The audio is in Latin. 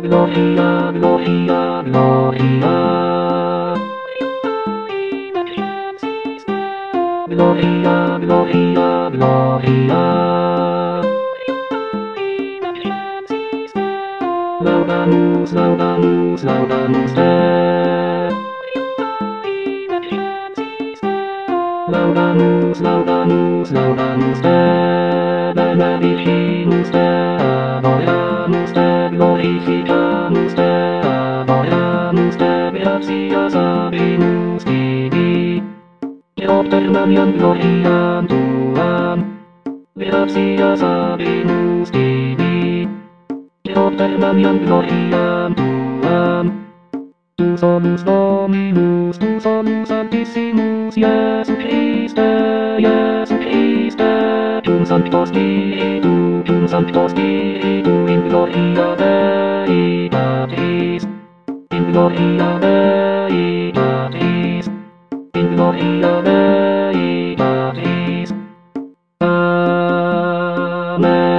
Gloria, Gloria, Gloria. Gloria, Gloria, Gloria. Laudamus, laudamus, laudamus Te. Laudamus, laudamus, laudamus Te. Benedicimus Te, adoramus Te, glorificamus Te, adoramus Te, gratias habemus Tibi. Propter maniam gloriam Tuam, gratias habemus Tibi. Propter maniam gloriam Tuam. Tu solus Dominus, tu solus Sanctissimus, Iesu Christe, Iesu Christe, cum Sancto Spiritu, in gloria Dei Patris, in gloria Dei Patris, in gloria Dei Patris. Amen.